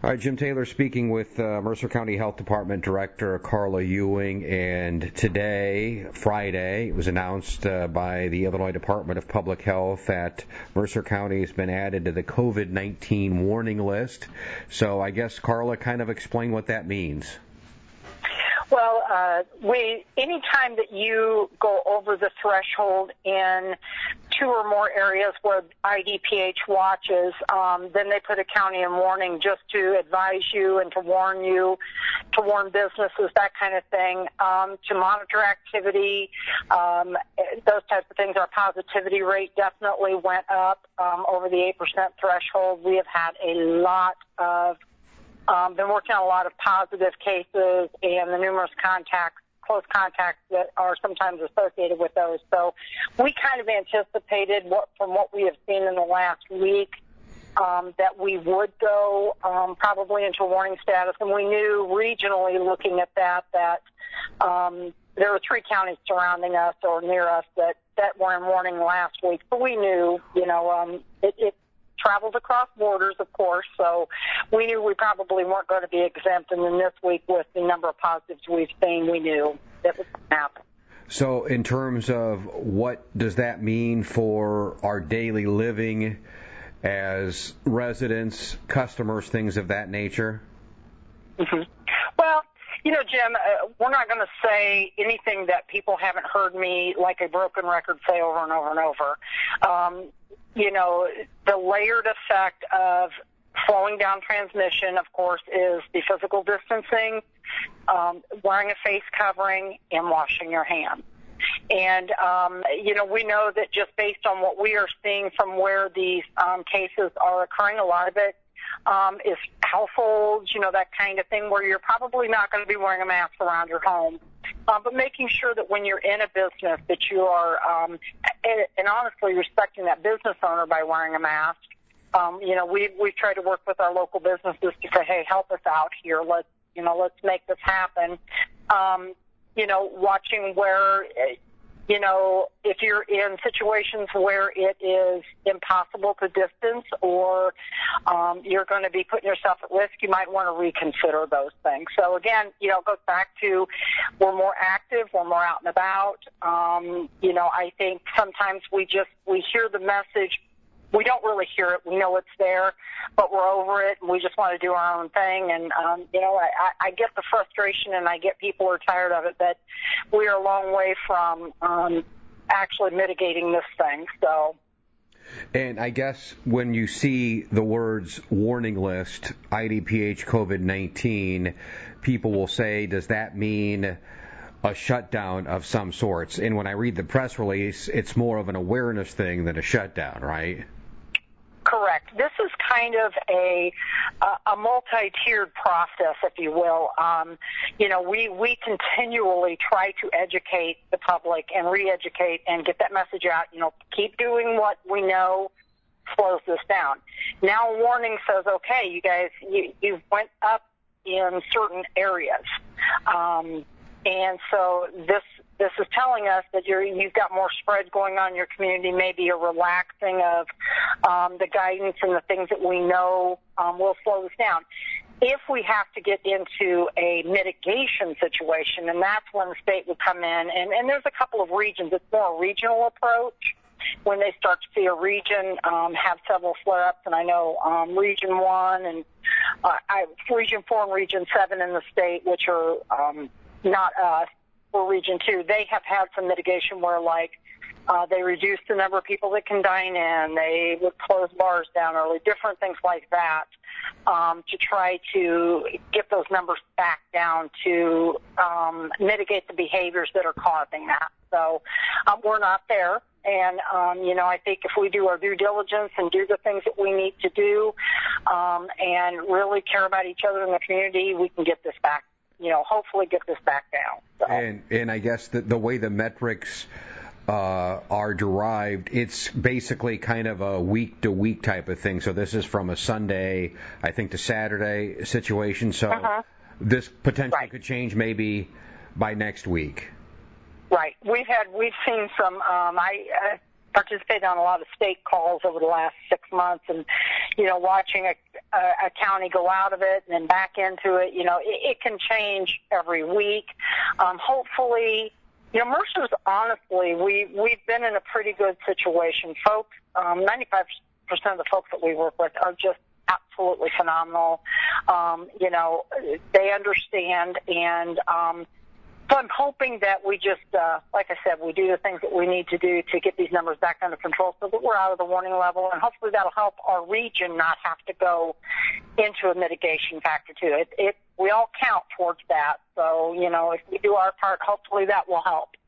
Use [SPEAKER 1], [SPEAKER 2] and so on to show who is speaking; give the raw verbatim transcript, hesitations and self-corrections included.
[SPEAKER 1] All right, Jim Taylor speaking with uh, Mercer County Health Department Director Carla Ewing, and today, Friday, it was announced uh, by the Illinois Department of Public Health that Mercer County has been added to the COVID nineteen warning list. So I guess, Carla, kind of explain what that means.
[SPEAKER 2] Well, uh, we anytime that you go over the threshold in two or more areas where I D P H watches, um, then they put a county in warning just to advise you and to warn you, to warn businesses, that kind of thing, um, to monitor activity, um, those types of things. Our positivity rate definitely went up um, over the eight percent threshold. We have had a lot of Um, been working on a lot of positive cases and the numerous contacts, close contacts that are sometimes associated with those. So we kind of anticipated what, from what we have seen in the last week, um, that we would go um, probably into warning status. And we knew regionally, looking at that, that um, there were three counties surrounding us or near us that, that were in warning last week. But we knew, you know, um, it, it travels across borders, of course, so we knew we probably weren't going to be exempt, and then this week with the number of positives we've seen, we knew that was going to happen.
[SPEAKER 1] So in terms of what does that mean for our daily living as residents, customers, things of that nature?
[SPEAKER 2] Mm-hmm. Well, you know, Jim, uh, we're not going to say anything that people haven't heard me, like a broken record, say over and over and over. Um, you know, the layered effect of slowing down transmission, of course, is the physical distancing, um, wearing a face covering, and washing your hands. And, um, you know, we know that just based on what we are seeing from where these um, cases are occurring, a lot of it um, is households, you know, that kind of thing, where you're probably not going to be wearing a mask around your home. Uh, but making sure that when you're in a business that you are, um, and, and honestly respecting that business owner by wearing a mask. Um, you know, we we try to work with our local businesses to say, hey, help us out here. Let's, you know, let's make this happen. Um, you know, watching where, you know, if you're in situations where it is impossible to distance or um, you're going to be putting yourself at risk, you might want to reconsider those things. So, again, you know, it goes back to we're more active, we're more out and about. Um, you know, I think sometimes we just, we hear the message. We don't really hear it. We know it's there, but we're over it, and we just want to do our own thing. And, um, you know, I, I get the frustration, and I get people are tired of it, but we are a long way from um, actually mitigating this thing. So.
[SPEAKER 1] And I guess when you see the words warning list, I D P H COVID nineteen, people will say, does that mean a shutdown of some sorts? And when I read the press release, it's more of an awareness thing than a shutdown, right?
[SPEAKER 2] Correct. This is kind of a a multi-tiered process, if you will. Um, you know, we, we continually try to educate the public and re-educate and get that message out. You know, keep doing what we know slows this down. Now a warning says, okay, you guys, you, you went up in certain areas. Um, and so this this is telling us that you're, you've got more spread going on in your community, maybe a relaxing of um, the guidance and the things that we know um, will slow this down. If we have to get into a mitigation situation, and that's when the state would come in, and, and there's a couple of regions. It's more a regional approach when they start to see a region um, have several flare-ups, and I know um, Region one and uh, I, Region four and Region seven in the state, which are um, not us, or Region two, they have had some mitigation where, like, uh, they reduced the number of people that can dine in, they would close bars down early, different things like that, um, to try to get those numbers back down to um, mitigate the behaviors that are causing that. So um, we're not there. And, um, you know, I think if we do our due diligence and do the things that we need to do um, and really care about each other in the community, we can get this back, you know, hopefully get this back down. So.
[SPEAKER 1] And, and I guess the, the way the metrics uh, are derived, it's basically kind of a week-to-week type of thing. So this is from a Sunday, I think, to Saturday situation. So uh-huh. this potentially right. could change maybe by next week.
[SPEAKER 2] Right. We've had, we've seen some, um, I, uh, participated on a lot of state calls over the last six months, and you know, watching a, a, a county go out of it and then back into it. You know, it, it can change every week. Um, hopefully, you know, Mercer's honestly, we we've been in a pretty good situation. Folks, um, ninety-five percent of the folks that we work with are just absolutely phenomenal. Um, you know, they understand, and um, so I'm hoping that we just, uh, like I said, we do the things that we need to do to get these numbers back under control so that we're out of the warning level, and hopefully that'll help our region not have to go into a mitigation factor too. It, it we all count towards that, so you know, if we do our part, hopefully that will help.